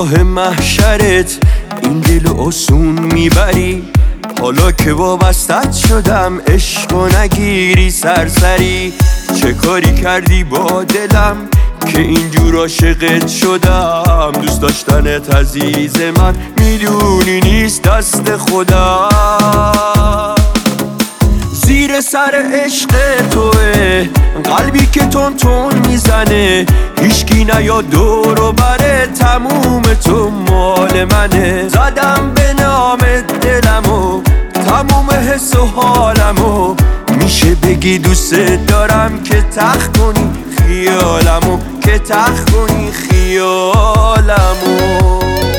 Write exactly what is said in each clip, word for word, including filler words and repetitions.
نگاه محشرت این دل آسون میبری. حالا که وابستت شدم عشق و نگیری سرسری. چه کاری کردی با دلم که اینجور عاشقت شدم؟ دوست داشتنت عزیز من میدونی نیست دست خدا. زیر سر عشق توه قلبی که تون تون میزنه. هیچکی نیاد دور و بره تموم تو مال منه. زدم به نام دلمو تموم حس و حالمو. میشه بگی دوست دارم که تخ کنی خیالمو، که تخ کنی خیالمو.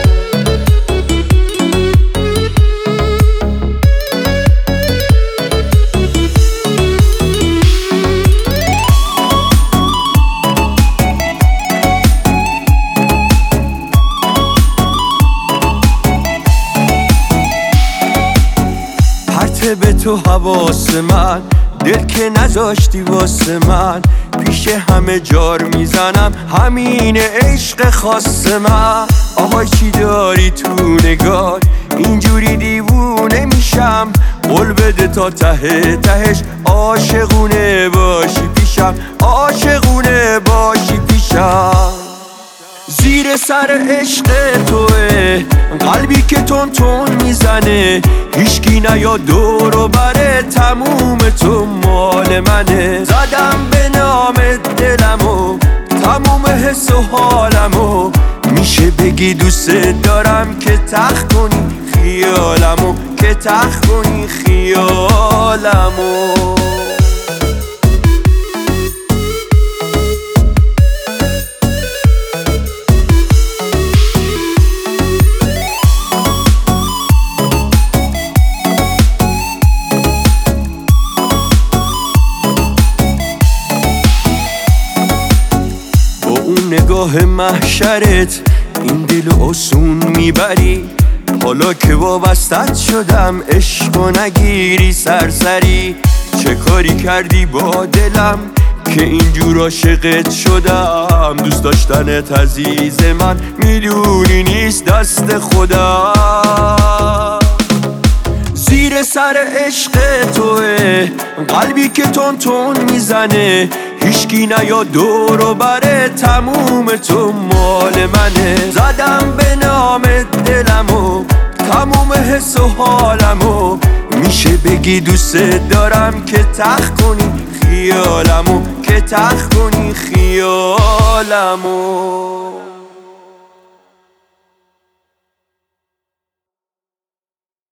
به تو حواس من دل که نذاشتی واسه من. پیش همه جار میزنم همین عشق خاص من. آهای چی داری تو نگاه اینجوری دیوونه میشم. قول بده تا ته تهش عاشقونه باشی پیشم، عاشقونه باشی پیشم. زیر سر عشق توه قلبی که تون تون میزنه. هیچکی نیاد دور و بره تموم تو مال منه. زدم به نام دلمو تموم حس و حالمو. میشه بگی دوست دارم که تخ کنی خیالمو، که تخ کنی خیالمو. نگاه محشرت این دل آسون میبری. حالا که وابستت شدم عشق و نگیری سرسری. چه کاری کردی با دلم که اینجور عاشقت شدم؟ دوست داشتنت عزیز من میدونی نیست دست خدا. زیر سر عشق توه قلبی که تون تون میزنه. هیچکی نیاد دور و بره تموم تو مال منه. زدم به نام دلمو تموم حس و حالمو. میشه بگی دوست دارم که تخ کنی خیالمو، که تخ کنی خیالمو.